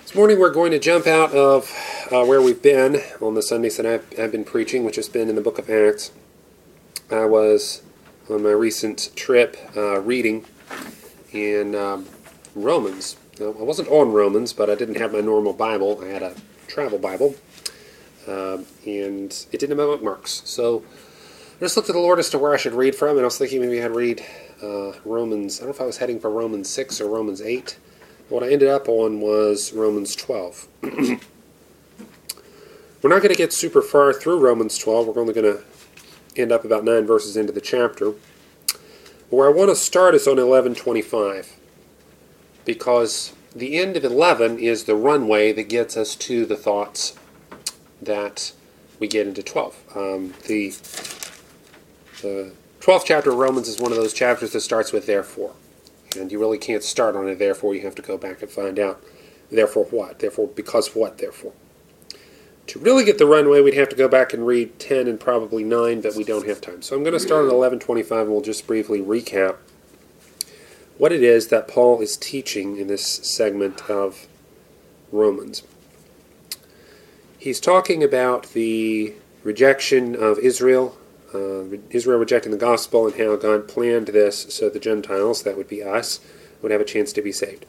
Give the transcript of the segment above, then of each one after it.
This morning we're going to jump out of where we've been on the Sundays that I've been preaching, which has been in the book of Acts. I was on my recent trip reading in Romans. Now, I wasn't on Romans, but I didn't have my normal Bible. I had a travel Bible, and it didn't have my bookmarks. So I just looked at the Lord as to where I should read from, and I was thinking maybe I'd read Romans. I don't know if I was heading for Romans 6 or Romans 8. What I ended up on was Romans 12. We're not going to get super far through Romans 12. We're only going to end up about 9 verses into the chapter. Where I want to start is on 11:25, because the end of 11 is the runway that gets us to the thoughts that we get into 12. The 12th chapter of Romans is one of those chapters that starts with therefore. And you really can't start on it, therefore. You have to go back and find out, therefore what? Therefore, because what, therefore? To really get the runway, we'd have to go back and read 10 and probably 9, but we don't have time. So I'm going to start at 11:25, and we'll just briefly recap what it is that Paul is teaching in this segment of Romans. He's talking about the rejection of Israel, Israel rejecting the gospel, and how God planned this so the Gentiles, that would be us, would have a chance to be saved.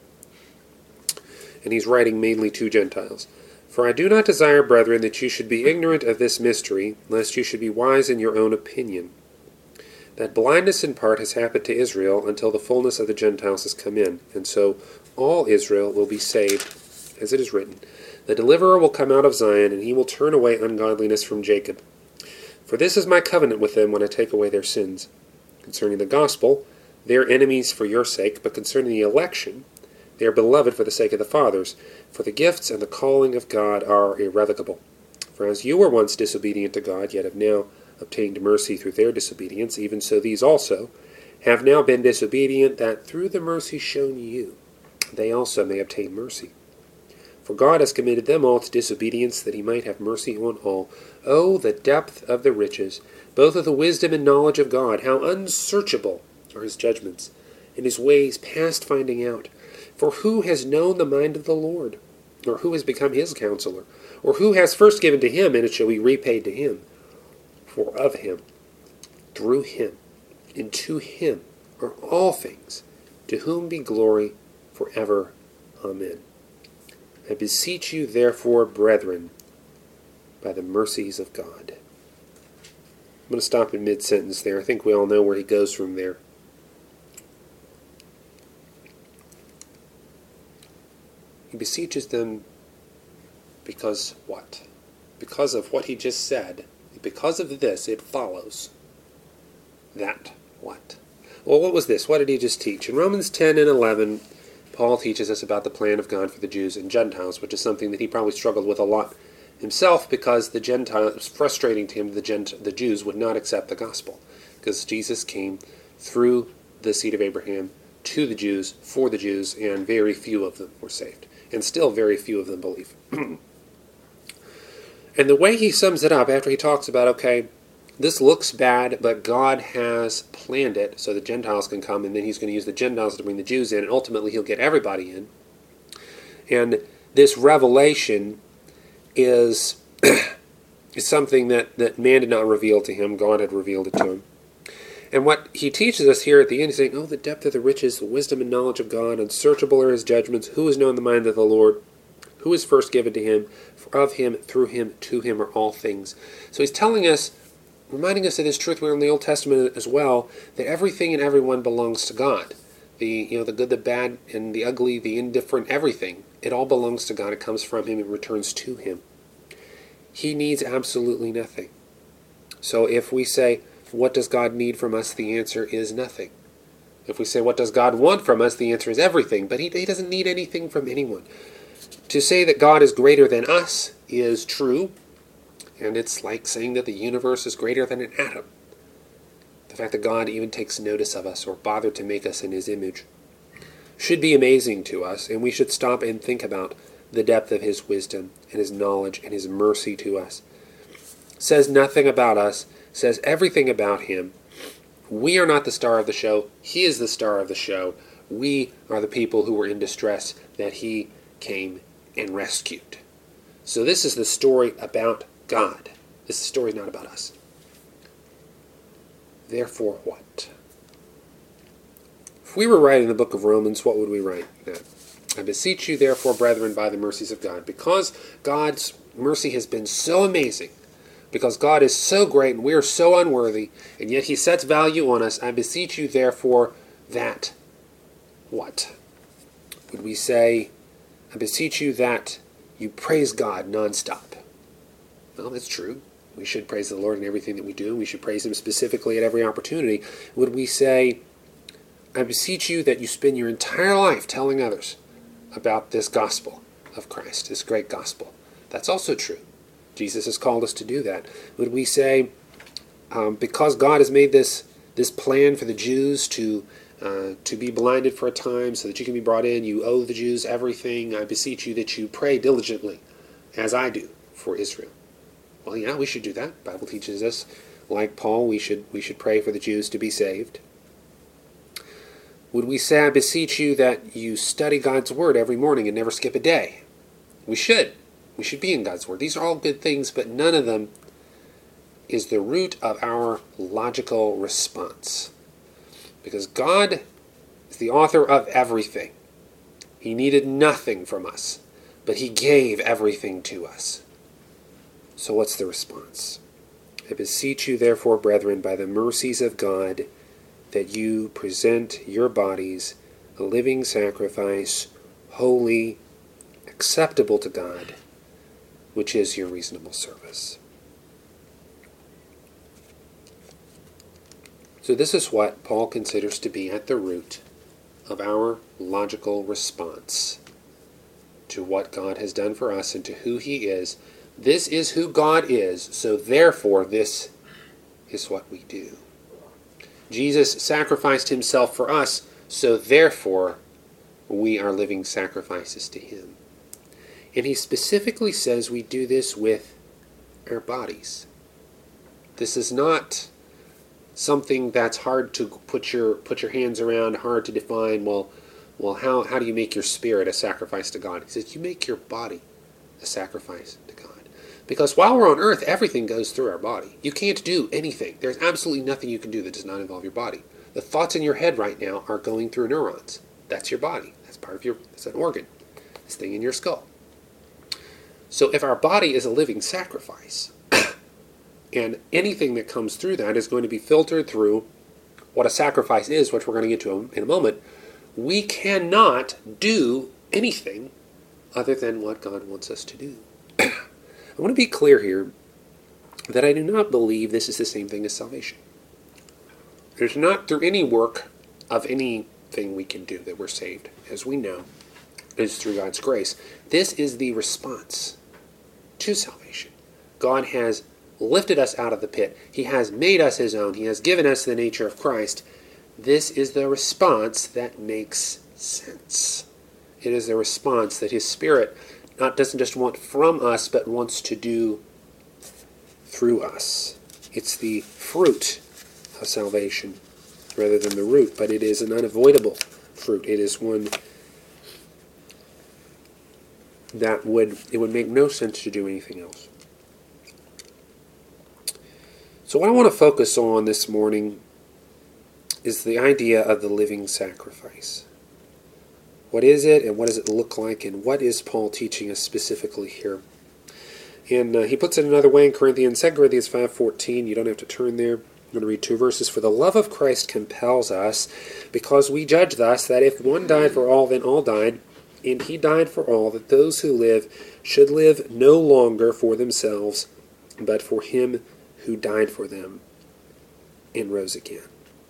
And he's writing mainly to Gentiles. For I do not desire, brethren, that you should be ignorant of this mystery, lest you should be wise in your own opinion, that blindness in part has happened to Israel until the fullness of the Gentiles has come in, and so all Israel will be saved, as it is written, the deliverer will come out of Zion, and he will turn away ungodliness from Jacob. For this is my covenant with them when I take away their sins. Concerning the gospel, they are enemies for your sake, but concerning the election, they are beloved for the sake of the fathers, for the gifts and the calling of God are irrevocable. For as you were once disobedient to God, yet have now obtained mercy through their disobedience, even so these also have now been disobedient, that through the mercy shown you, they also may obtain mercy. For God has committed them all to disobedience, that he might have mercy on all. Oh, the depth of the riches, both of the wisdom and knowledge of God! How unsearchable are his judgments, and his ways past finding out. For who has known the mind of the Lord? Or who has become his counselor? Or who has first given to him, and it shall be repaid to him? For of him, through him, and to him are all things, to whom be glory forever. Amen. I beseech you, therefore, brethren, by the mercies of God. I'm going to stop in mid-sentence there. I think we all know where he goes from there. He beseeches them because what? Because of what he just said. Because of this, it follows that what? Well, what was this? What did he just teach? In Romans 10 and 11, Paul teaches us about the plan of God for the Jews and Gentiles, which is something that he probably struggled with a lot himself, because the Gentiles, it was frustrating to him the Jews would not accept the gospel, because Jesus came through the seed of Abraham to the Jews, for the Jews, and very few of them were saved. And still very few of them believe. And the way he sums it up, after he talks about, okay, this looks bad, but God has planned it so the Gentiles can come, and then he's going to use the Gentiles to bring the Jews in, and ultimately he'll get everybody in. And this revelation is something that man did not reveal to him. God had revealed it to him. And what he teaches us here at the end is saying, oh, the depth of the riches, the wisdom and knowledge of God, unsearchable are his judgments, who has known the mind of the Lord, who is first given to him, for of him, through him, to him are all things. So he's telling us, reminding us of this truth we learn in the Old Testament as well, that everything and everyone belongs to God. The good, the bad, and the ugly, the indifferent, everything, it all belongs to God. It comes from him, it returns to him. He needs absolutely nothing. So if we say, what does God need from us? The answer is nothing. If we say, what does God want from us? The answer is everything. But he doesn't need anything from anyone. To say that God is greater than us is true, and it's like saying that the universe is greater than an atom. The fact that God even takes notice of us or bothered to make us in his image should be amazing to us, and we should stop and think about the depth of his wisdom and his knowledge and his mercy to us. Says nothing about us, says everything about him. We are not the star of the show. He is the star of the show. We are the people who were in distress that he came and rescued. So this is the story about God. This story is not about us. Therefore what? If we were writing the book of Romans, what would we write? I beseech you, therefore, brethren, by the mercies of God. Because God's mercy has been so amazing, because God is so great and we are so unworthy, and yet he sets value on us, I beseech you, therefore, that what? Would we say, I beseech you that you praise God nonstop? Well, that's true. We should praise the Lord in everything that we do. We should praise him specifically at every opportunity. Would we say, I beseech you that you spend your entire life telling others about this gospel of Christ, this great gospel? That's also true. Jesus has called us to do that. Would we say, because God has made this plan for the Jews to be blinded for a time so that you can be brought in, you owe the Jews everything, I beseech you that you pray diligently, as I do, for Israel? Well, yeah, we should do that. The Bible teaches us, like Paul, we should pray for the Jews to be saved. Would we say, I beseech you that you study God's Word every morning and never skip a day? We should. We should be in God's Word. These are all good things, but none of them is the root of our logical response. Because God is the author of everything. He needed nothing from us, but he gave everything to us. So what's the response? I beseech you, therefore, brethren, by the mercies of God, that you present your bodies a living sacrifice, holy, acceptable to God, which is your reasonable service. So this is what Paul considers to be at the root of our logical response to what God has done for us and to who he is. This is who God is, so therefore this is what we do. Jesus sacrificed himself for us, so therefore we are living sacrifices to him. And he specifically says we do this with our bodies. This is not something that's hard to put your hands around, hard to define. Well, how do you make your spirit a sacrifice to God? He says you make your body a sacrifice to God. Because while we're on earth, everything goes through our body. You can't do anything. There's absolutely nothing you can do that does not involve your body. The thoughts in your head right now are going through neurons. That's your body. That's part of that's an organ. This thing in your skull. So if our body is a living sacrifice, and anything that comes through that is going to be filtered through what a sacrifice is, which we're going to get to in a moment, we cannot do anything other than what God wants us to do. I want to be clear here that I do not believe this is the same thing as salvation. It is not through any work of anything we can do that we're saved. As we know, it is through God's grace. This is the response to salvation. God has lifted us out of the pit. He has made us his own. He has given us the nature of Christ. This is the response that makes sense. It is the response that his Spirit doesn't just want from us, but wants to do through us. It's the fruit of salvation rather than the root, but it is an unavoidable fruit. It is one that it would make no sense to do anything else. So what I want to focus on this morning is the idea of the living sacrifice. What is it, and what does it look like, and what is Paul teaching us specifically here? And he puts it another way in Corinthians, 2 Corinthians 5:14. You don't have to turn there. I'm going to read 2 verses. For the love of Christ compels us, because we judge thus, that if one died for all, then all died, and he died for all, that those who live should live no longer for themselves, but for him who died for them and rose again.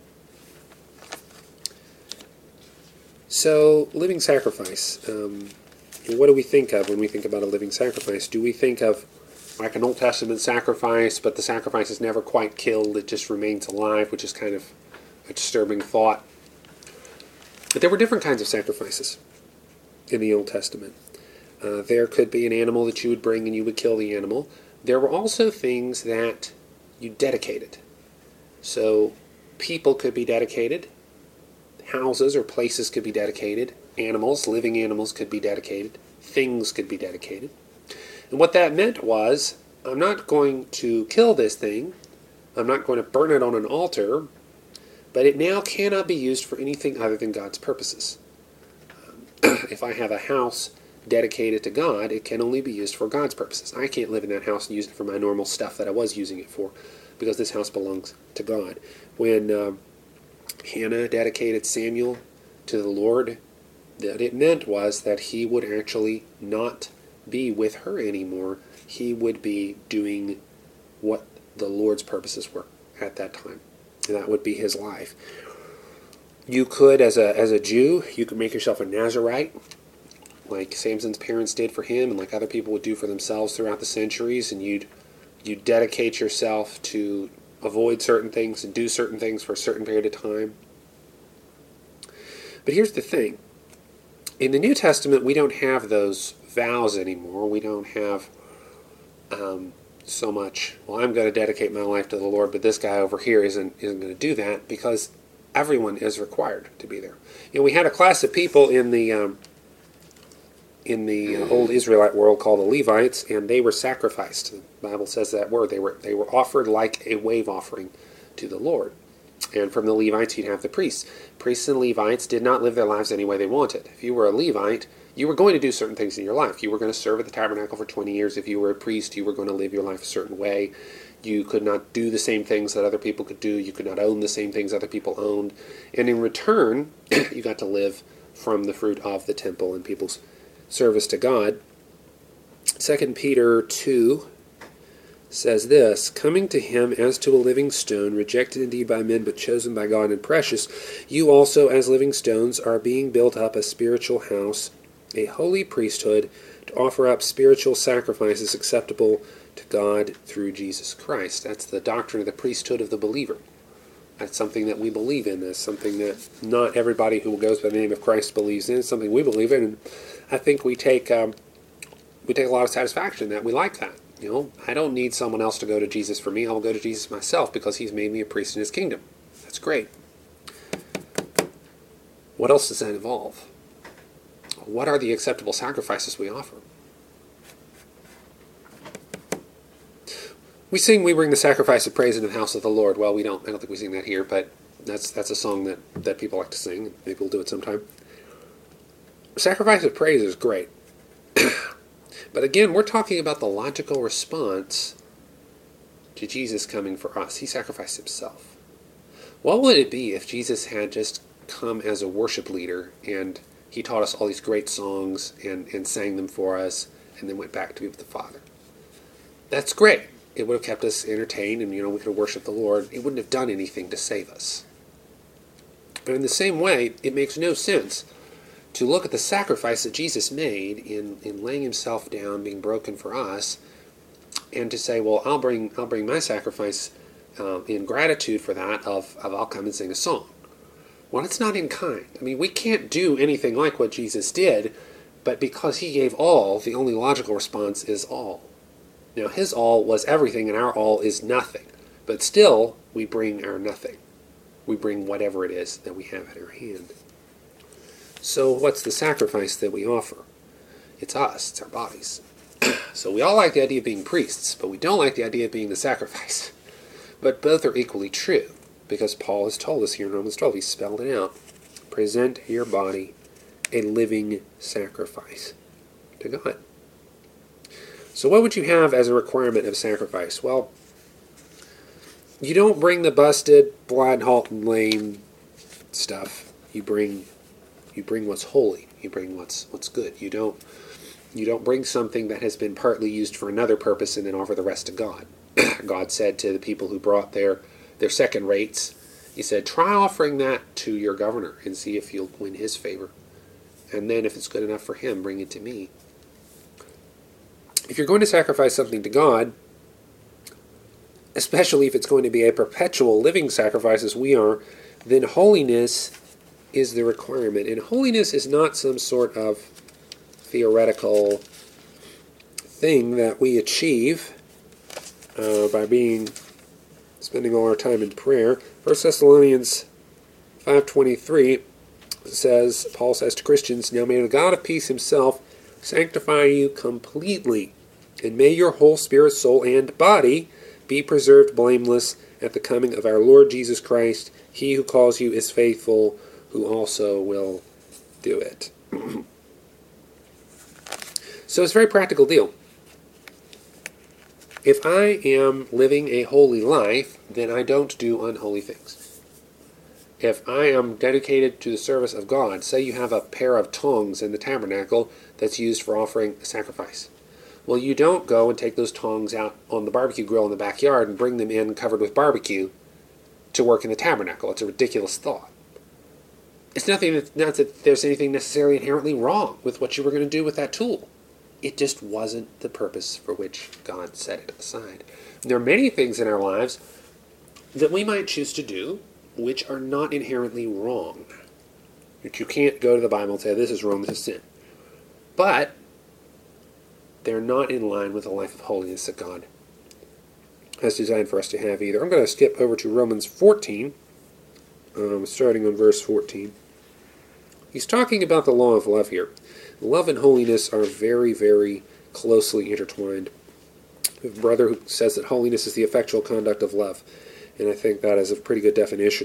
So, living sacrifice. What do we think of when we think about a living sacrifice? Do we think of like an Old Testament sacrifice, but the sacrifice is never quite killed, it just remains alive, which is kind of a disturbing thought? But there were different kinds of sacrifices in the Old Testament. There could be an animal that you would bring and you would kill the animal. There were also things that you dedicated. So people could be dedicated, houses or places could be dedicated, animals, living animals, could be dedicated. Things could be dedicated. And what that meant was, I'm not going to kill this thing. I'm not going to burn it on an altar. But it now cannot be used for anything other than God's purposes. If I have a house dedicated to God, it can only be used for God's purposes. I can't live in that house and use it for my normal stuff that I was using it for, because this house belongs to God. When Hannah dedicated Samuel to the Lord, what it meant was that he would actually not be with her anymore. He would be doing what the Lord's purposes were at that time. And that would be his life. You could, as a Jew, you could make yourself a Nazirite, like Samson's parents did for him, and like other people would do for themselves throughout the centuries, and you'd dedicate yourself to avoid certain things and do certain things for a certain period of time. But here's the thing. In the New Testament, we don't have those vows anymore. We don't have so much, well, I'm going to dedicate my life to the Lord, but this guy over here isn't going to do that, because everyone is required to be there. We had a class of people in the old Israelite world called the Levites, and they were sacrificed. The Bible says that word. They were offered like a wave offering to the Lord. And from the Levites, you'd have the priests. Priests and Levites did not live their lives any way they wanted. If you were a Levite, you were going to do certain things in your life. You were going to serve at the tabernacle for 20 years. If you were a priest, you were going to live your life a certain way. You could not do the same things that other people could do. You could not own the same things other people owned. And in return, you got to live from the fruit of the temple and people's service to God. 2 Peter 2 says this, coming to him as to a living stone, rejected indeed by men, but chosen by God and precious, you also as living stones are being built up a spiritual house, a holy priesthood, to offer up spiritual sacrifices acceptable to God through Jesus Christ. That's the doctrine of the priesthood of the believer. That's something that we believe in. That's something that not everybody who goes by the name of Christ believes in. It's something we believe in, and I think we take a lot of satisfaction in that. We like that. I don't need someone else to go to Jesus for me. I'll go to Jesus myself because he's made me a priest in his kingdom. That's great. What else does that involve? What are the acceptable sacrifices we offer? We sing, we bring the sacrifice of praise into the house of the Lord. Well, I don't think we sing that here, but that's a song that people like to sing. Maybe we'll do it sometime. Sacrifice of praise is great. But again, we're talking about the logical response to Jesus coming for us. He sacrificed himself. What would it be if Jesus had just come as a worship leader and he taught us all these great songs and sang them for us and then went back to be with the Father? That's great. It would have kept us entertained and, we could have worshiped the Lord. It wouldn't have done anything to save us. But in the same way, it makes no sense to look at the sacrifice that Jesus made in laying himself down, being broken for us, and to say, well, I'll bring my sacrifice in gratitude for that of I'll come and sing a song. Well, it's not in kind. We can't do anything like what Jesus did, but because he gave all, the only logical response is all. Now, his all was everything, and our all is nothing. But still, we bring our nothing. We bring whatever it is that we have in our hand. So what's the sacrifice that we offer? It's us. It's our bodies. So we all like the idea of being priests, but we don't like the idea of being the sacrifice. But both are equally true, because Paul has told us here in Romans 12, he spelled it out. Present your body a living sacrifice to God. So what would you have as a requirement of sacrifice? Well, you don't bring the busted, blind, halt, and lame stuff. You bring what's holy. You bring what's good. You don't bring something that has been partly used for another purpose and then offer the rest to God. God said to the people who brought their second rates, he said, try offering that to your governor and see if you'll win his favor. And then if it's good enough for him, bring it to me. If you're going to sacrifice something to God, especially if it's going to be a perpetual living sacrifice as we are, then holiness is the requirement. And holiness is not some sort of theoretical thing that we achieve by spending all our time in prayer. 1 Thessalonians 5:23 Paul says to Christians, "Now may the God of peace himself sanctify you completely, and may your whole spirit, soul, and body be preserved blameless at the coming of our Lord Jesus Christ. He who calls you is faithful, who also will do it." So it's a very practical deal. If I am living a holy life, then I don't do unholy things. If I am dedicated to the service of God, say you have a pair of tongs in the tabernacle that's used for offering a sacrifice. Well, you don't go and take those tongs out on the barbecue grill in the backyard and bring them in covered with barbecue to work in the tabernacle. It's a ridiculous thought. It's not that there's anything necessarily inherently wrong with what you were going to do with that tool. It just wasn't the purpose for which God set it aside. There are many things in our lives that we might choose to do which are not inherently wrong. That you can't go to the Bible and say, this is wrong, this is sin. But they're not in line with the life of holiness that God has designed for us to have either. I'm going to skip over to Romans 14, starting on verse 14. He's talking about the law of love here. Love and holiness are very, very closely intertwined. We have a brother who says that holiness is the effectual conduct of love, and I think that is a pretty good definition.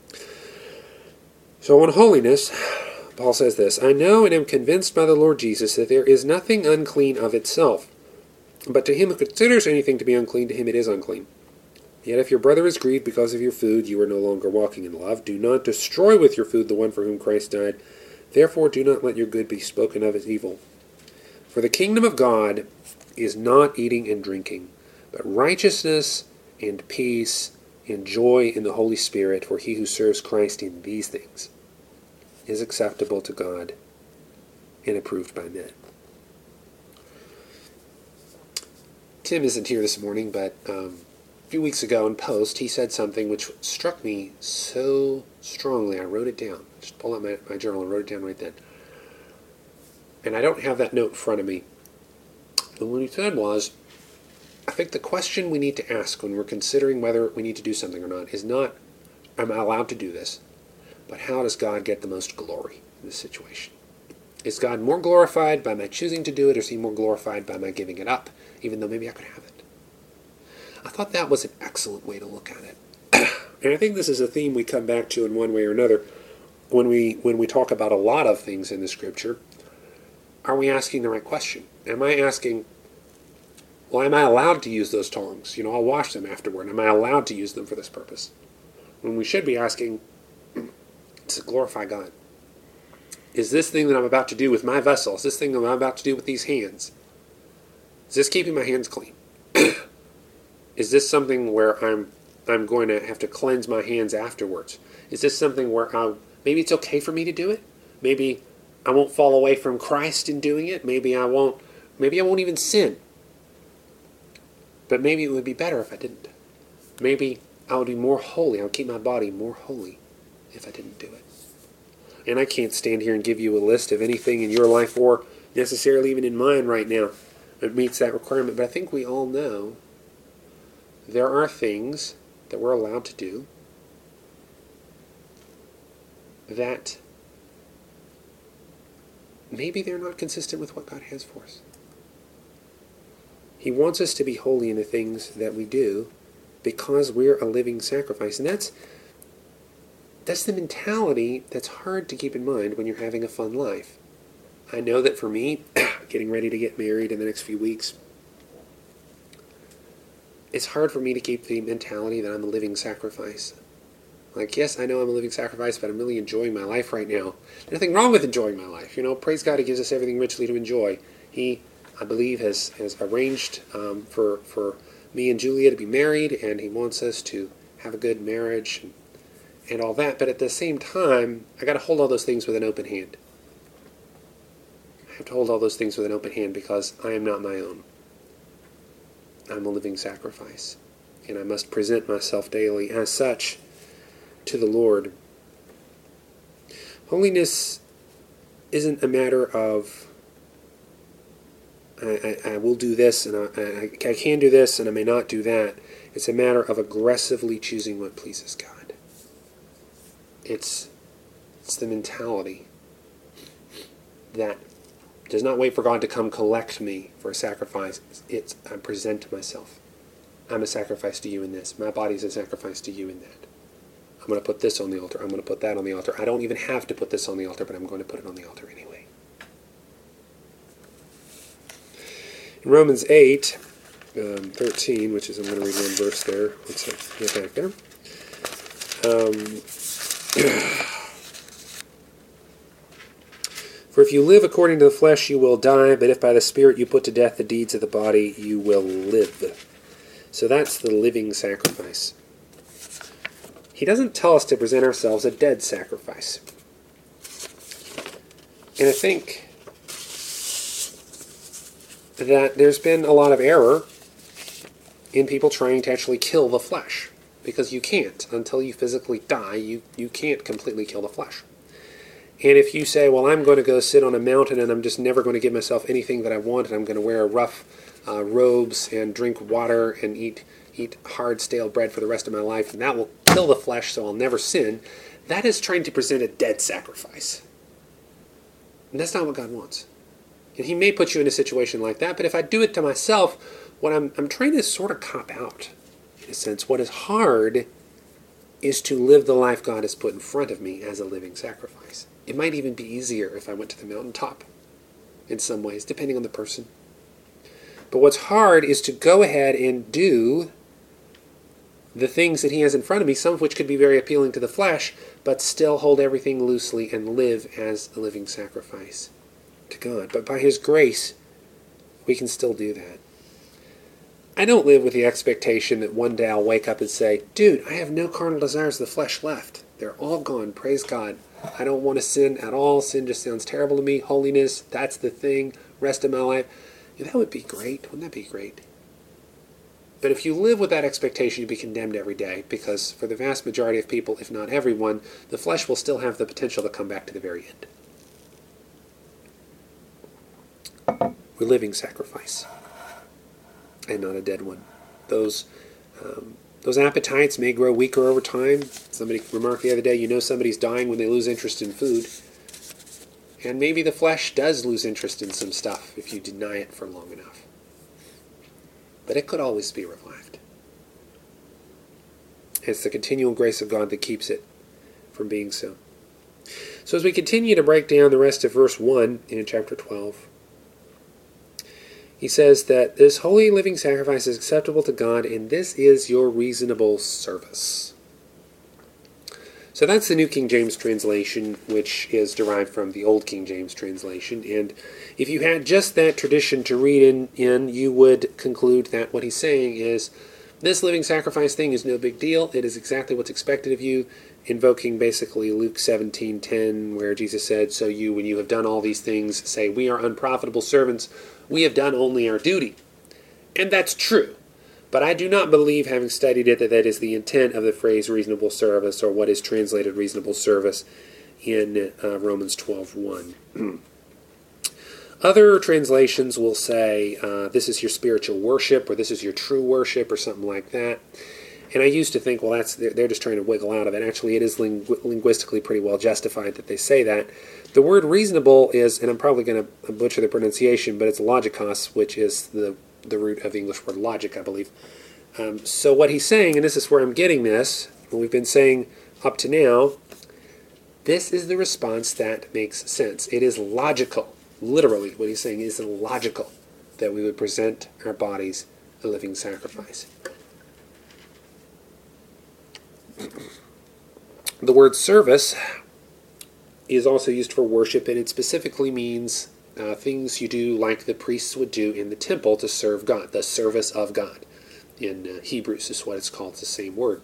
So on holiness, Paul says this, "I know and am convinced by the Lord Jesus that there is nothing unclean of itself, but to him who considers anything to be unclean, to him it is unclean. Yet if your brother is grieved because of your food, you are no longer walking in love. Do not destroy with your food the one for whom Christ died. Therefore do not let your good be spoken of as evil. For the kingdom of God is not eating and drinking, but righteousness and peace and joy in the Holy Spirit, for he who serves Christ in these things is acceptable to God and approved by men." Tim isn't here this morning, but a few weeks ago in Post, he said something which struck me so strongly. I wrote it down. I just pulled out my journal and wrote it down right then. And I don't have that note in front of me. But what he said was, I think the question we need to ask when we're considering whether we need to do something or not is not, am I allowed to do this? But how does God get the most glory in this situation? Is God more glorified by my choosing to do it, or is he more glorified by my giving it up, even though maybe I could have it? I thought that was an excellent way to look at it. And I think this is a theme we come back to in one way or another when we talk about a lot of things in the Scripture. Are we asking the right question? Am I asking, well, am I allowed to use those tongs? I'll wash them afterward. Am I allowed to use them for this purpose? When we should be asking, to glorify God. Is this thing that I'm about to do with my vessel, is this thing that I'm about to do with these hands, is this keeping my hands clean? Is this something where I'm going to have to cleanse my hands afterwards? Is this something where maybe it's okay for me to do it? Maybe I won't fall away from Christ in doing it. Maybe I won't even sin. But maybe it would be better if I didn't. Maybe I would be more holy. I would keep my body more holy if I didn't do it. And I can't stand here and give you a list of anything in your life or necessarily even in mine right now that meets that requirement. But I think we all know there are things that we're allowed to do that maybe they're not consistent with what God has for us. He wants us to be holy in the things that we do because we're a living sacrifice. And that's the mentality that's hard to keep in mind when you're having a fun life. I know that for me, getting ready to get married in the next few weeks, it's hard for me to keep the mentality that I'm a living sacrifice. Like, yes, I know I'm a living sacrifice, but I'm really enjoying my life right now. There's nothing wrong with enjoying my life. Praise God, he gives us everything richly to enjoy. He, I believe, has arranged for me and Julia to be married, and he wants us to have a good marriage and all that. But at the same time, I got to hold all those things with an open hand. I have to hold all those things with an open hand because I am not my own. I'm a living sacrifice, and I must present myself daily as such to the Lord. Holiness isn't a matter of I will do this and I can do this and I may not do that. It's a matter of aggressively choosing what pleases God. It's It's the mentality that does not wait for God to come collect me for a sacrifice. I present myself. I'm a sacrifice to you in this. My body's a sacrifice to you in that. I'm going to put this on the altar. I'm going to put that on the altar. I don't even have to put this on the altar, but I'm going to put it on the altar anyway. In Romans 8, 13, which is, I'm going to read one verse there. Let's get back there. For if you live according to the flesh, you will die, but if by the Spirit you put to death the deeds of the body, you will live. So that's the living sacrifice. He doesn't tell us to present ourselves a dead sacrifice. And I think that there's been a lot of error in people trying to actually kill the flesh. Because you can't. Until you physically die, you can't completely kill the flesh. And if you say, well, I'm going to go sit on a mountain and I'm just never going to give myself anything that I want, and I'm going to wear rough robes and drink water and eat hard, stale bread for the rest of my life, and that will kill the flesh so I'll never sin, that is trying to present a dead sacrifice. And that's not what God wants. And He may put you in a situation like that, but if I do it to myself, what I'm trying to sort of cop out, in a sense. What is hard is to live the life God has put in front of me as a living sacrifice. It might even be easier if I went to the mountaintop, in some ways, depending on the person. But what's hard is to go ahead and do the things that He has in front of me, some of which could be very appealing to the flesh, but still hold everything loosely and live as a living sacrifice to God. But by His grace, we can still do that. I don't live with the expectation that one day I'll wake up and say, dude, I have no carnal desires of the flesh left. They're all gone. Praise God. I don't want to sin at all. Sin just sounds terrible to me. Holiness, that's the thing. Rest of my life. Yeah, that would be great. Wouldn't that be great? But if you live with that expectation, you'll be condemned every day, because for the vast majority of people, if not everyone, the flesh will still have the potential to come back to the very end. We're living sacrifice, and not a dead one. Those appetites may grow weaker over time. Somebody remarked the other day, somebody's dying when they lose interest in food. And maybe the flesh does lose interest in some stuff if you deny it for long enough. But it could always be revived. It's the continual grace of God that keeps it from being so. So as we continue to break down the rest of verse 1 in chapter 12, he says that this holy living sacrifice is acceptable to God, and this is your reasonable service. So that's the New King James translation, which is derived from the Old King James translation. And if you had just that tradition to read in, you would conclude that what he's saying is, this living sacrifice thing is no big deal. It is exactly what's expected of you, invoking basically Luke 17:10, where Jesus said, so you, when you have done all these things, say, we are unprofitable servants. We have done only our duty. And that's true. But I do not believe, having studied it, that that is the intent of the phrase reasonable service, or what is translated reasonable service in Romans 12:1. Other translations will say, this is your spiritual worship, or this is your true worship, or something like that. And I used to think, well, they're just trying to wiggle out of it. Actually, it is linguistically pretty well justified that they say that. The word reasonable is, and I'm probably going to butcher the pronunciation, but it's logikos, which is the root of the English word logic, I believe. So what he's saying, and this is where I'm getting this, what we've been saying up to now, this is the response that makes sense. It is logical. Literally, what he's saying is logical that we would present our bodies a living sacrifice. The word service is also used for worship, and it specifically means things you do like the priests would do in the temple to serve God, the service of God. In Hebrews is what it's called, it's the same word.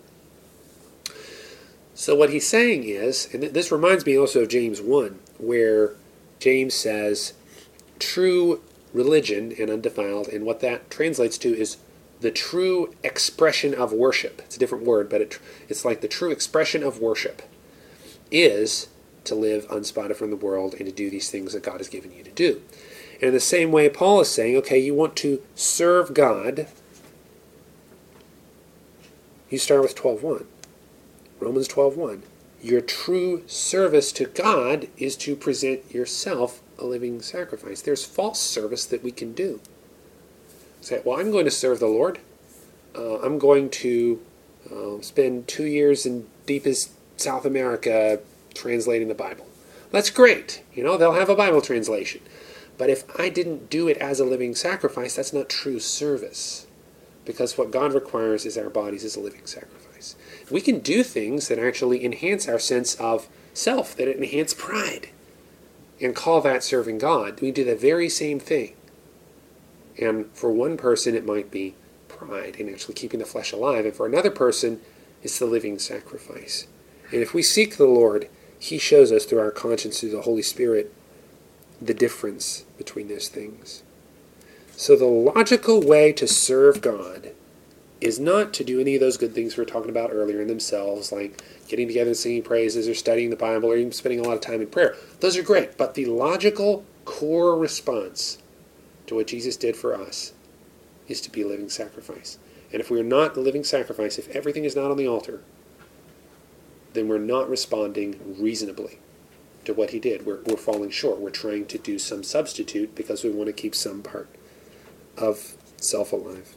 So what he's saying is, and this reminds me also of James 1, where James says, true religion and undefiled, and what that translates to is the true expression of worship. It's a different word, but it's like the true expression of worship is to live unspotted from the world and to do these things that God has given you to do. And in the same way, Paul is saying, okay, you want to serve God, you start with 12:1. Romans 12:1. your true service to God is to present yourself a living sacrifice. There's false service that we can do. Say, well, I'm going to serve the Lord. I'm going to spend 2 years in deepest South America translating the Bible. That's great. They'll have a Bible translation. But if I didn't do it as a living sacrifice, that's not true service. Because what God requires is our bodies as a living sacrifice. We can do things that actually enhance our sense of self, that enhance pride, and call that serving God. We do the very same thing. And for one person, it might be pride in actually keeping the flesh alive. And for another person, it's the living sacrifice. And if we seek the Lord, He shows us through our conscience, through the Holy Spirit, the difference between those things. So the logical way to serve God is not to do any of those good things we were talking about earlier in themselves, like getting together and singing praises or studying the Bible or even spending a lot of time in prayer. Those are great, but the logical core response to what Jesus did for us is to be a living sacrifice. And if we're not a living sacrifice, if everything is not on the altar, then we're not responding reasonably to what He did. We're falling short. We're trying to do some substitute because we want to keep some part of self alive.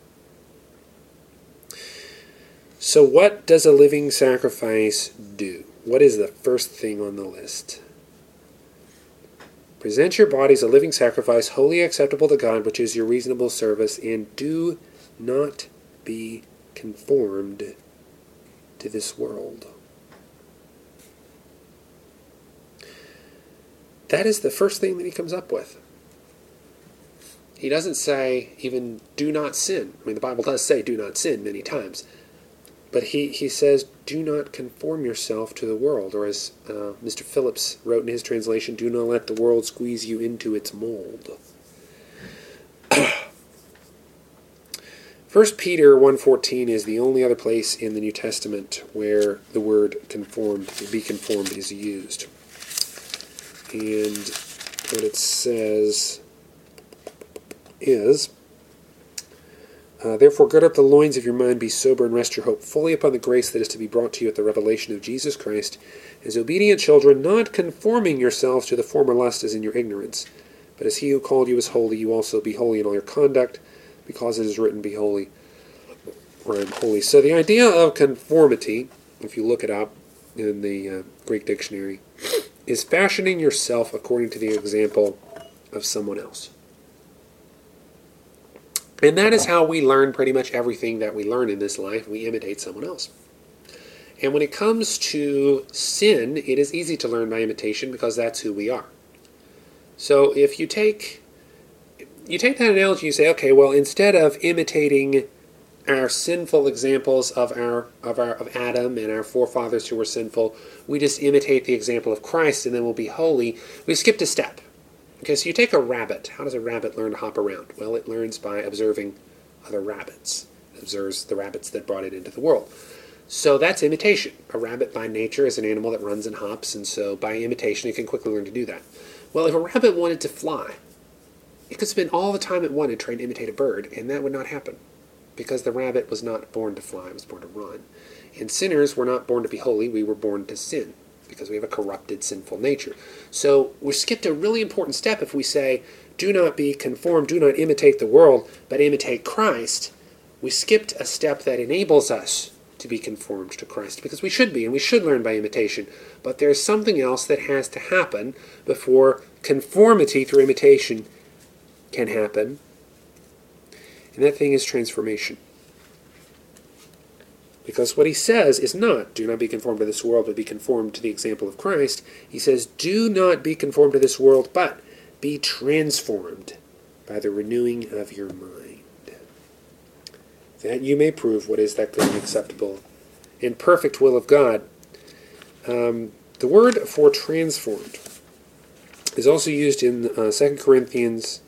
So what does a living sacrifice do? What is the first thing on the list? Present your bodies a living sacrifice, wholly acceptable to God, which is your reasonable service, and do not be conformed to this world. That is the first thing that He comes up with. He doesn't say even do not sin. I mean, the Bible does say do not sin many times. But he says, do not conform yourself to the world. Or as Mr. Phillips wrote in his translation, do not let the world squeeze you into its mold. 1 Peter 1:14 is the only other place in the New Testament where the word conformed, be conformed, is used. And what it says is, therefore gird up the loins of your mind, be sober, and rest your hope fully upon the grace that is to be brought to you at the revelation of Jesus Christ, as obedient children, not conforming yourselves to the former lust as in your ignorance, but as He who called you is holy, you also be holy in all your conduct, because it is written, be holy, or I am holy. So the idea of conformity, if you look it up in the Greek dictionary, is fashioning yourself according to the example of someone else. And that is how we learn pretty much everything that we learn in this life. We imitate someone else. And when it comes to sin, it is easy to learn by imitation because that's who we are. So if you take that analogy, you say, okay, well, instead of imitating our sinful examples of Adam and our forefathers who were sinful, we just imitate the example of Christ and then we'll be holy. We skipped a step. Because you take a rabbit. How does a rabbit learn to hop around? Well, it learns by observing other rabbits. It observes the rabbits that brought it into the world. So that's imitation. A rabbit by nature is an animal that runs and hops, and so by imitation it can quickly learn to do that. Well, if a rabbit wanted to fly, it could spend all the time it wanted trying to imitate a bird, and that would not happen. Because the rabbit was not born to fly, it was born to run. And sinners were not born to be holy, we were born to sin, because we have a corrupted, sinful nature. So we skipped a really important step if we say, do not be conformed, do not imitate the world, but imitate Christ. We skipped a step that enables us to be conformed to Christ, because we should be, and we should learn by imitation. But there's something else that has to happen before conformity through imitation can happen, and that thing is transformation. Because what he says is not, do not be conformed to this world, but be conformed to the example of Christ. He says, do not be conformed to this world, but be transformed by the renewing of your mind, that you may prove what is that good and acceptable and perfect will of God. The word for transformed is also used in 2 Corinthians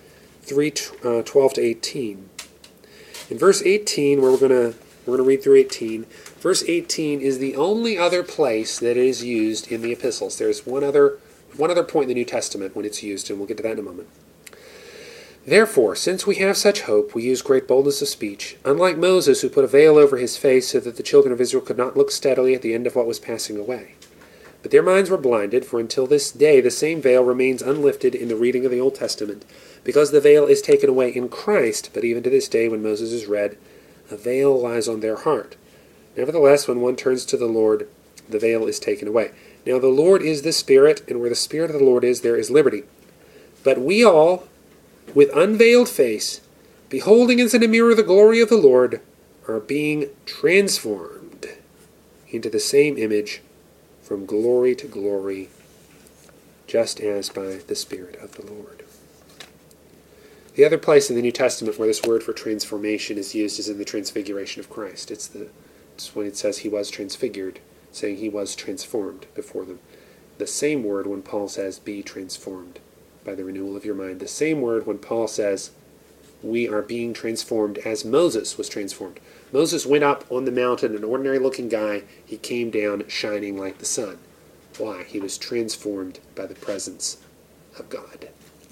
3:12-18. In verse 18, where we're going to read through 18. Verse 18 is the only other place that it is used in the epistles. There's one other point in the New Testament when it's used, and we'll get to that in a moment. Therefore, since we have such hope, we use great boldness of speech, unlike Moses, who put a veil over his face so that the children of Israel could not look steadily at the end of what was passing away. But their minds were blinded, for until this day the same veil remains unlifted in the reading of the Old Testament, because the veil is taken away in Christ. But even to this day, when Moses is read, a veil lies on their heart. Nevertheless, when one turns to the Lord, the veil is taken away. Now the Lord is the Spirit, and where the Spirit of the Lord is, there is liberty. But we all, with unveiled face, beholding as in a mirror the glory of the Lord, are being transformed into the same image from glory to glory, just as by the Spirit of the Lord. The other place in the New Testament where this word for transformation is used is in the transfiguration of Christ. It's when it says he was transfigured, saying he was transformed before them. The same word when Paul says, be transformed by the renewal of your mind. The same word when Paul says, we are being transformed as Moses was transformed. Moses went up on the mountain, an ordinary-looking guy. He came down shining like the sun. Why? He was transformed by the presence of God.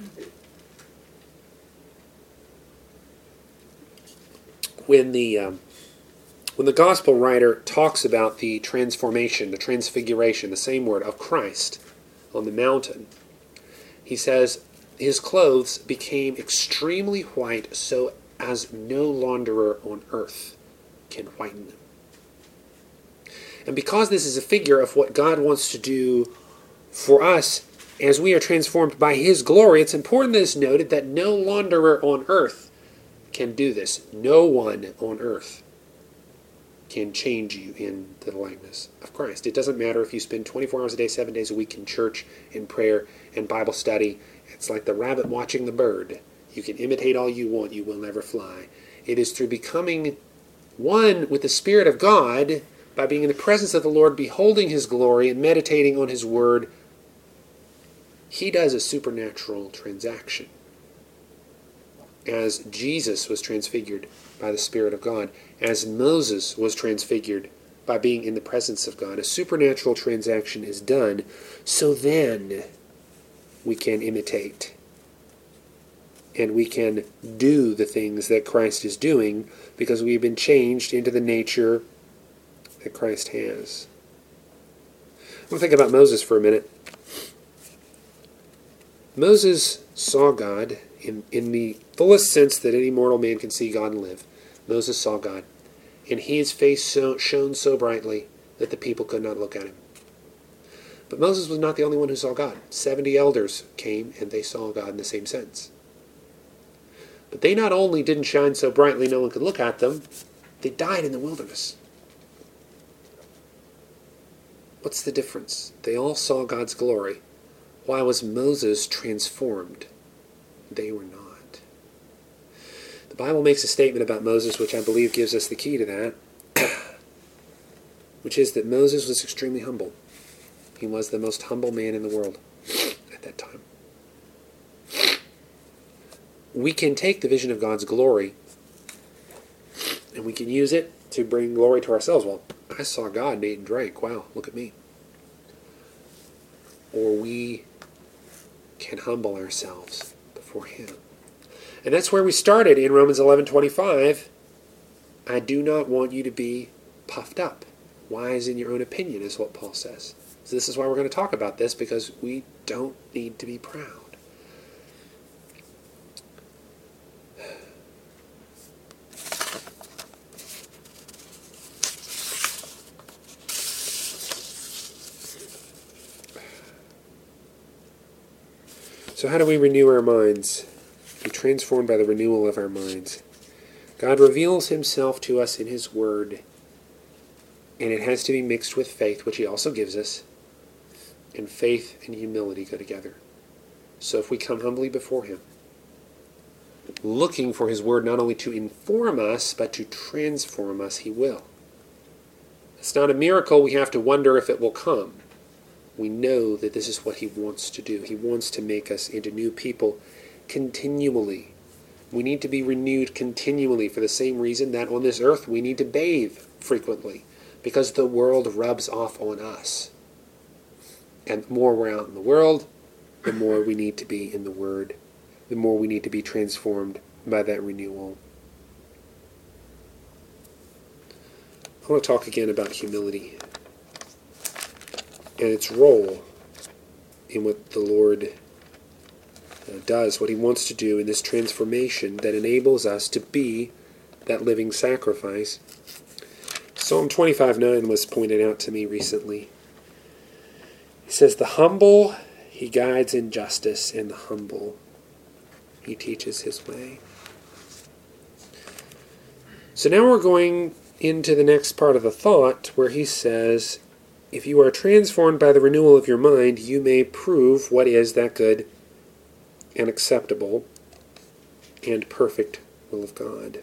When the gospel writer talks about the transformation, the transfiguration, the same word, of Christ on the mountain, he says, his clothes became extremely white, so as no launderer on earth can whiten them. And because this is a figure of what God wants to do for us as we are transformed by his glory, it's important that it's noted that no launderer on earth can do this. No one on earth can change you into the likeness of Christ. It doesn't matter if you spend 24 hours a day, 7 days a week in church, in prayer, and Bible study. It's like the rabbit watching the bird. You can imitate all you want, you will never fly. It is through becoming one with the Spirit of God, by being in the presence of the Lord, beholding his glory, and meditating on his word, he does a supernatural transaction. As Jesus was transfigured by the Spirit of God, as Moses was transfigured by being in the presence of God, a supernatural transaction is done, so then we can imitate and we can do the things that Christ is doing because we've been changed into the nature that Christ has. I want to think about Moses for a minute. Moses saw God in the fullest sense that any mortal man can see God and live. Moses saw God, and his face shone so brightly that the people could not look at him. But Moses was not the only one who saw God. 70 elders came, and they saw God in the same sense. But they not only didn't shine so brightly no one could look at them, they died in the wilderness. What's the difference? They all saw God's glory. Why was Moses transformed? They were not. The Bible makes a statement about Moses, which I believe gives us the key to that, which is that Moses was extremely humble. He was the most humble man in the world at that time. We can take the vision of God's glory and we can use it to bring glory to ourselves. Well, I saw God and ate and drank. Wow, look at me. Or we can humble ourselves before him. And that's where we started in Romans 11:25. I do not want you to be puffed up. Wise in your own opinion is what Paul says. So this is why we're going to talk about this, because we don't need to be proud. So how do we renew our minds? Be transformed by the renewal of our minds. God reveals himself to us in his word, and it has to be mixed with faith, which he also gives us. And faith and humility go together. So if we come humbly before him, looking for his word not only to inform us, but to transform us, he will. It's not a miracle we have to wonder if it will come. We know that this is what he wants to do. He wants to make us into new people continually. We need to be renewed continually for the same reason that on this earth we need to bathe frequently, because the world rubs off on us. And the more we're out in the world, the more we need to be in the Word, the more we need to be transformed by that renewal. I want to talk again about humility. and its role in what the Lord does, what he wants to do in this transformation that enables us to be that living sacrifice. Psalm 25:9 was pointed out to me recently. He says, "The humble he guides in justice, and the humble he teaches his way." So now we're going into the next part of the thought where he says, if you are transformed by the renewal of your mind, you may prove what is that good and acceptable and perfect will of God.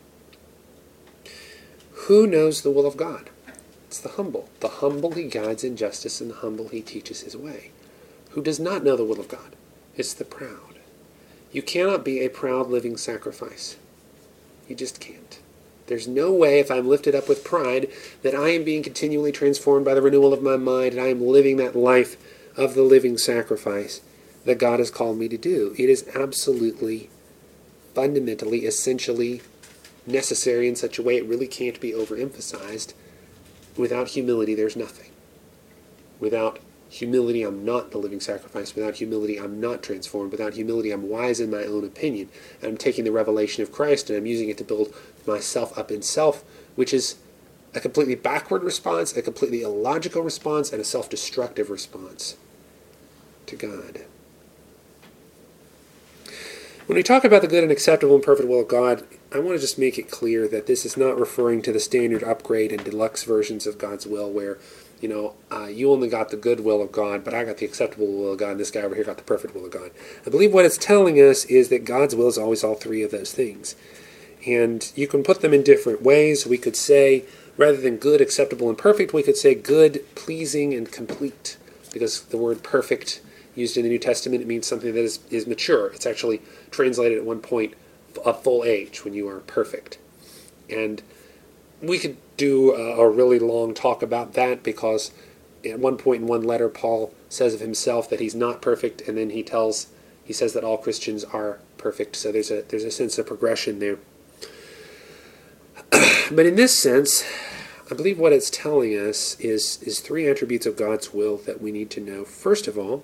Who knows the will of God? It's the humble. The humble he guides in justice, and the humble he teaches his way. Who does not know the will of God? It's the proud. You cannot be a proud living sacrifice. You just can't. There's no way, if I'm lifted up with pride, that I am being continually transformed by the renewal of my mind, and I am living that life of the living sacrifice that God has called me to do. It is absolutely, fundamentally, essentially necessary in such a way it really can't be overemphasized. Without humility, there's nothing. Without humility, I'm not the living sacrifice. Without humility, I'm not transformed. Without humility, I'm wise in my own opinion. And I'm taking the revelation of Christ and I'm using it to build myself up in self, which is a completely backward response, a completely illogical response, and a self-destructive response to God. When we talk about the good and acceptable and perfect will of God, I want to just make it clear that this is not referring to the standard upgrade and deluxe versions of God's will where, you only got the good will of God, but I got the acceptable will of God, and this guy over here got the perfect will of God. I believe what it's telling us is that God's will is always all three of those things. And you can put them in different ways. We could say, rather than good, acceptable, and perfect, we could say good, pleasing, and complete. Because the word perfect, used in the New Testament, it means something that is mature. It's actually translated at one point a full age, when you are perfect. And we could do a really long talk about that, because at one point in one letter, Paul says of himself that he's not perfect, and then he says that all Christians are perfect. So there's a sense of progression there. But in this sense, I believe what it's telling us is three attributes of God's will that we need to know. First of all,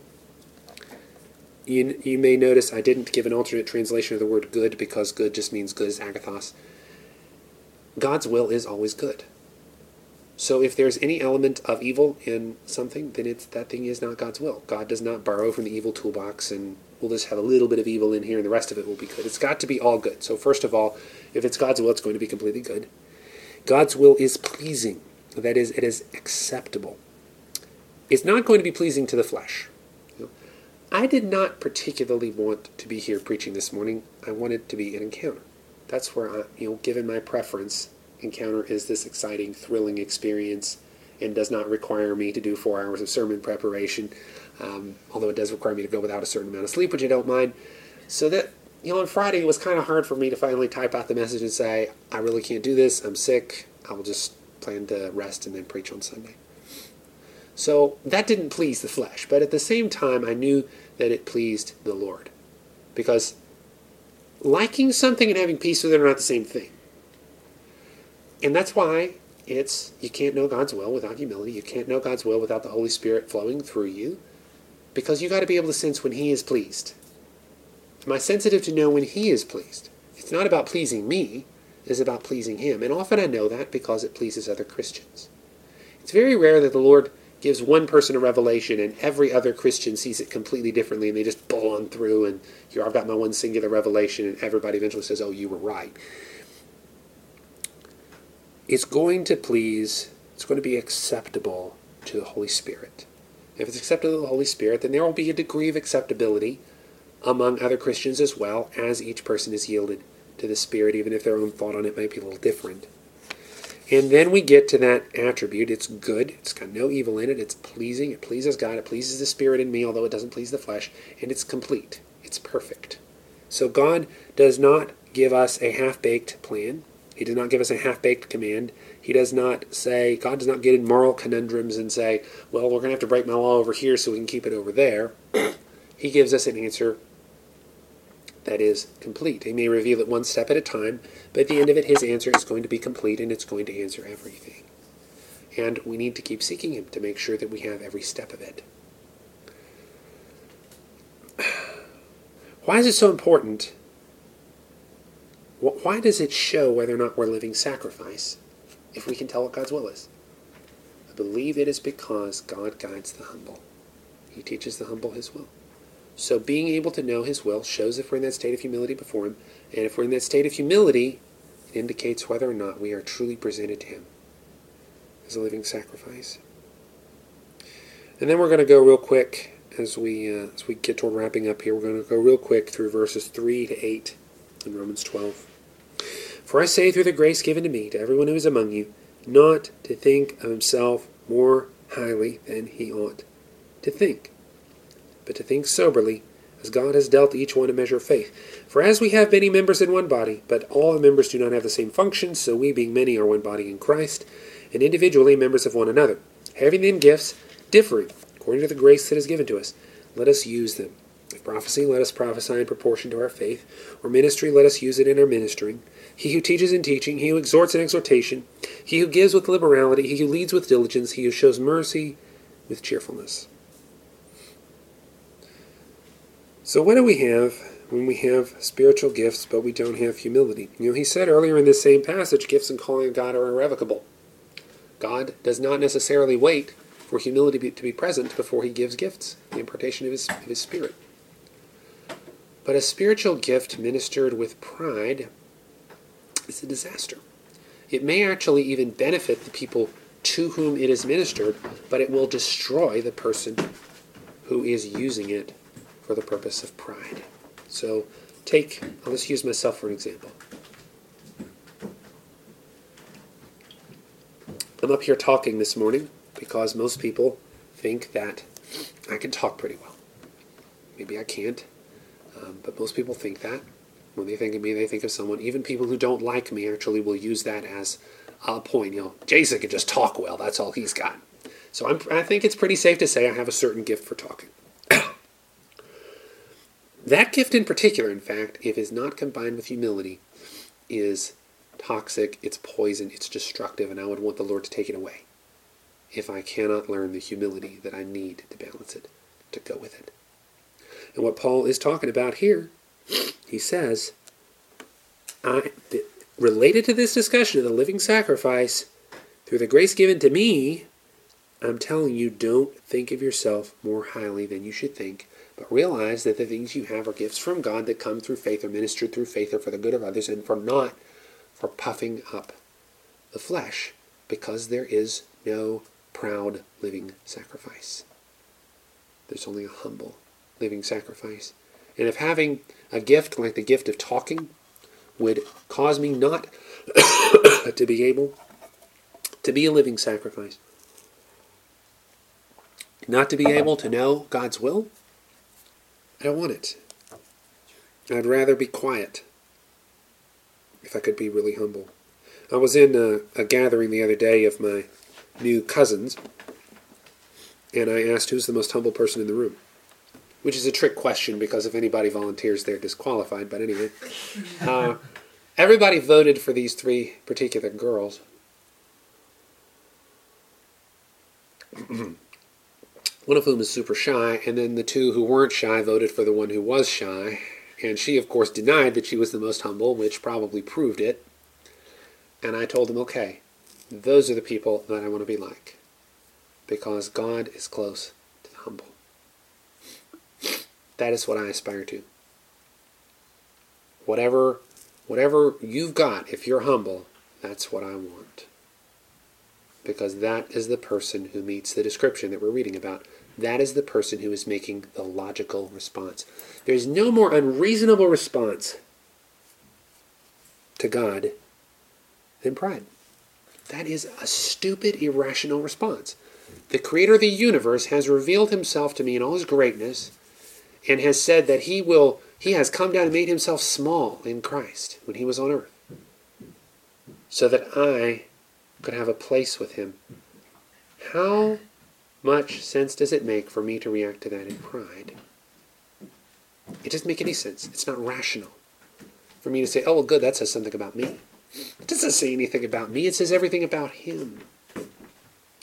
you may notice I didn't give an alternate translation of the word good, because good just means good as agathos. God's will is always good. So if there's any element of evil in something, then that thing is not God's will. God does not borrow from the evil toolbox and we'll just have a little bit of evil in here and the rest of it will be good. It's got to be all good. So first of all, if it's God's will, it's going to be completely good. God's will is pleasing. That is, it is acceptable. It's not going to be pleasing to the flesh. I did not particularly want to be here preaching this morning. I wanted to be an encounter. That's where given my preference, encounter is this exciting, thrilling experience and does not require me to do 4 hours of sermon preparation, although it does require me to go without a certain amount of sleep, which I don't mind. So that, on Friday it was kind of hard for me to finally type out the message and say, I really can't do this, I'm sick, I will just plan to rest and then preach on Sunday. So that didn't please the flesh, but at the same time I knew that it pleased the Lord. Because liking something and having peace with it are not the same thing. And that's why you can't know God's will without humility. You can't know God's will without the Holy Spirit flowing through you. Because you got to be able to sense when He is pleased. Am I sensitive to know when He is pleased? It's not about pleasing me. It's about pleasing Him. And often I know that because it pleases other Christians. It's very rare that the Lord gives one person a revelation and every other Christian sees it completely differently and they just pull on through and here I've got my one singular revelation and everybody eventually says, oh, you were right. It's going to be acceptable to the Holy Spirit. If it's acceptable to the Holy Spirit, then there will be a degree of acceptability among other Christians as well, as each person is yielded to the Spirit, even if their own thought on it might be a little different. And then we get to that attribute. It's good. It's got no evil in it. It's pleasing. It pleases God. It pleases the Spirit in me, although it doesn't please the flesh. And it's complete. It's perfect. So God does not give us a half-baked plan. He does not give us a half-baked command. God does not get in moral conundrums and say, well, we're going to have to break my law over here so we can keep it over there. He gives us an answer that is complete. He may reveal it one step at a time, but at the end of it, His answer is going to be complete and it's going to answer everything. And we need to keep seeking him to make sure that we have every step of it. Why is it so important? Why does it show whether or not we're living sacrifice if we can tell what God's will is? I believe it is because God guides the humble. He teaches the humble his will. So being able to know his will shows if we're in that state of humility before him. And if we're in that state of humility, it indicates whether or not we are truly presented to him as a living sacrifice. And then we're going to go real quick as we get toward wrapping up here. We're going to go real quick through verses 3 to 8 in Romans 12. For I say through the grace given to me, to everyone who is among you, not to think of himself more highly than he ought to think, but to think soberly, as God has dealt each one a measure of faith. For as we have many members in one body, but all the members do not have the same function, so we, being many, are one body in Christ, and individually members of one another. Having then gifts differing according to the grace that is given to us, let us use them. If prophecy, let us prophesy in proportion to our faith. Or ministry, let us use it in our ministering. He who teaches in teaching, he who exhorts in exhortation, he who gives with liberality, he who leads with diligence, he who shows mercy with cheerfulness. So what do we have when we have spiritual gifts but we don't have humility? He said earlier in this same passage, gifts and calling of God are irrevocable. God does not necessarily wait for humility to be present before he gives gifts, the impartation of his Spirit. But a spiritual gift ministered with pride is a disaster. It may actually even benefit the people to whom it is ministered, but it will destroy the person who is using it for the purpose of pride. So I'll just use myself for an example. I'm up here talking this morning because most people think that I can talk pretty well. Maybe I can't, but most people think that. When they think of me, they think of someone. Even people who don't like me actually will use that as a point. Jason can just talk well. That's all he's got. So I think it's pretty safe to say I have a certain gift for talking. That gift in particular, in fact, if it's not combined with humility, is toxic, it's poison, it's destructive, and I would want the Lord to take it away if I cannot learn the humility that I need to balance it, to go with it. And what Paul is talking about here, he says, related to this discussion of the living sacrifice, through the grace given to me, I'm telling you, don't think of yourself more highly than you should think, but realize that the things you have are gifts from God that come through faith, or ministered through faith, or for the good of others, and not for puffing up the flesh, because there is no proud living sacrifice. There's only a humble living sacrifice. And if having a gift like the gift of talking would cause me not to be able to be a living sacrifice, not to be able to know God's will, I don't want it. I'd rather be quiet if I could be really humble. I was in a gathering the other day of my new cousins, and I asked who's the most humble person in the room, which is a trick question because if anybody volunteers, they're disqualified. But anyway, everybody voted for these three particular girls. One of whom is super shy, and then the two who weren't shy voted for the one who was shy. And she, of course, denied that she was the most humble, which probably proved it. And I told them, okay, those are the people that I want to be like, because God is close to the humble. That is what I aspire to. Whatever you've got, if you're humble, that's what I want. Because that is the person who meets the description that we're reading about. That is the person who is making the logical response. There's no more unreasonable response to God than pride. That is a stupid, irrational response. The creator of the universe has revealed himself to me in all his greatness and has said that he has come down and made himself small in Christ when he was on earth, so that I could have a place with him. How much sense does it make for me to react to that in pride? It doesn't make any sense. It's not rational for me to say, oh, well, good, that says something about me. It doesn't say anything about me. It says everything about him.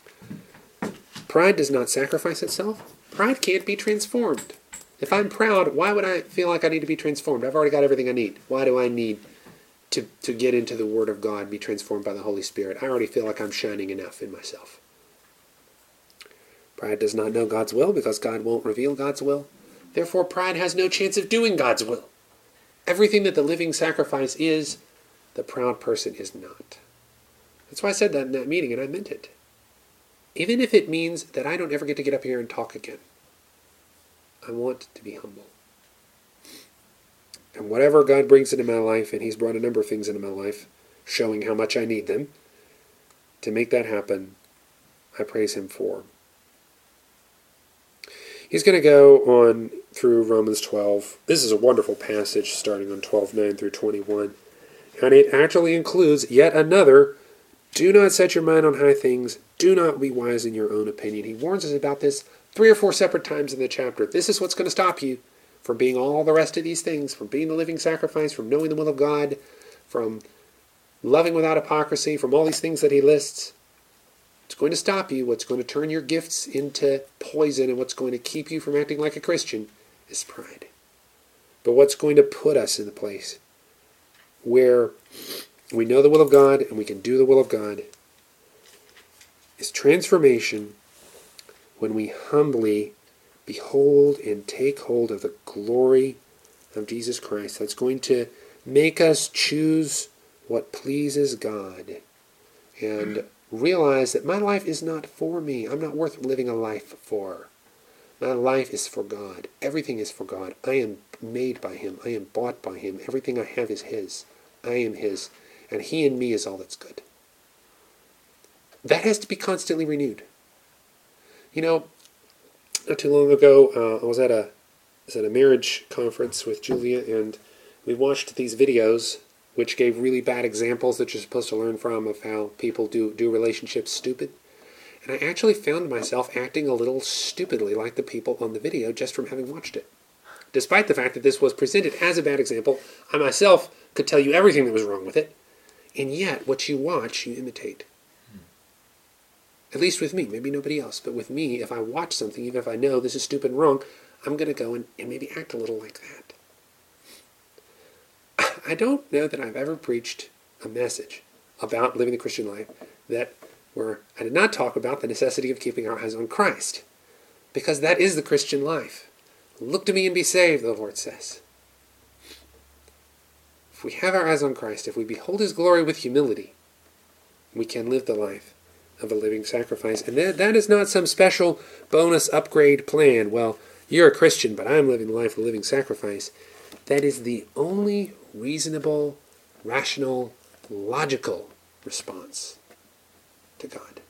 Pride does not sacrifice itself. Pride can't be transformed. If I'm proud, why would I feel like I need to be transformed? I've already got everything I need. Why do I need to get into the Word of God, be transformed by the Holy Spirit? I already feel like I'm shining enough in myself. Pride does not know God's will because God won't reveal God's will. Therefore, pride has no chance of doing God's will. Everything that the living sacrifice is, the proud person is not. That's why I said that in that meeting, and I meant it. Even if it means that I don't ever get to get up here and talk again, I want to be humble. And whatever God brings into my life, and He's brought a number of things into my life, showing how much I need them, to make that happen, I praise Him for. He's going to go on through Romans 12. This is a wonderful passage starting on 12:9 through 21. And it actually includes yet another, do not set your mind on high things, do not be wise in your own opinion. He warns us about this 3 or 4 separate times in the chapter. This is what's going to stop you from being all the rest of these things, from being the living sacrifice, from knowing the will of God, from loving without hypocrisy, from all these things that he lists. What's going to stop you, what's going to turn your gifts into poison, and what's going to keep you from acting like a Christian is pride. But what's going to put us in the place where we know the will of God and we can do the will of God is transformation when we humbly behold and take hold of the glory of Jesus Christ. That's going to make us choose what pleases God and realize that my life is not for me. I'm not worth living a life for. My life is for God. Everything is for God. I am made by Him. I am bought by Him. Everything I have is His. I am His. And He in me is all that's good. That has to be constantly renewed. You know, not too long ago, I was at a marriage conference with Julia, and we watched these videos which gave really bad examples that you're supposed to learn from of how people do relationships stupid. And I actually found myself acting a little stupidly like the people on the video just from having watched it. Despite the fact that this was presented as a bad example, I myself could tell you everything that was wrong with it. And yet, what you watch, you imitate. At least with me, maybe nobody else. But with me, if I watch something, even if I know this is stupid and wrong, I'm going to go and maybe act a little like that. I don't know that I've ever preached a message about living the Christian life where I did not talk about the necessity of keeping our eyes on Christ. Because that is the Christian life. Look to me and be saved, the Lord says. If we have our eyes on Christ, if we behold His glory with humility, we can live the life of a living sacrifice. And that is not some special bonus upgrade plan. Well, you're a Christian, but I'm living the life of a living sacrifice. That is the only reasonable, rational, logical response to God.